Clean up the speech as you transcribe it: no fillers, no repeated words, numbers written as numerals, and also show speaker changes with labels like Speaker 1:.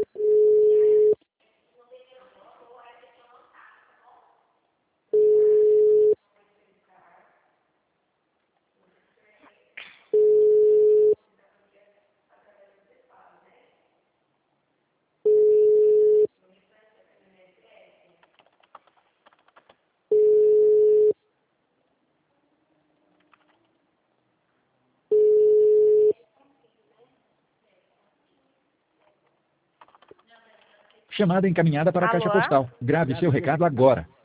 Speaker 1: Chamada encaminhada para a caixa
Speaker 2: Alô?
Speaker 1: postal. Grave seu recado agora.